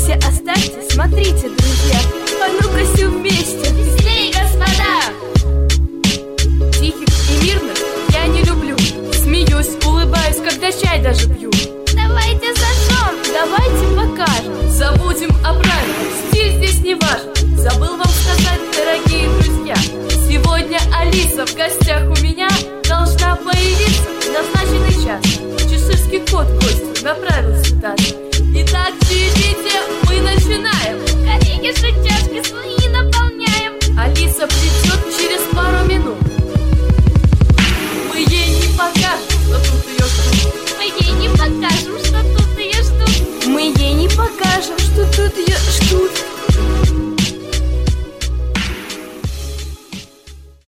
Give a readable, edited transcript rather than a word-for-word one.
Стойте, оставьте, смотрите, друзья. А ну-ка все вместе. Быстрее, господа! Тихих и мирных я не люблю. Смеюсь, улыбаюсь, когда чай даже пью. Давайте зажжем, Давайте покажем. Забудем о правилах, стиль здесь не важен. Забыл вам сказать, дорогие друзья, сегодня Алиса в гостях у меня должна появиться в назначенный час. Чеширский кот гостю направился даже. Итак, чаепитие мы начинаем. коллеги же чашки свои наполняем. Алиса придет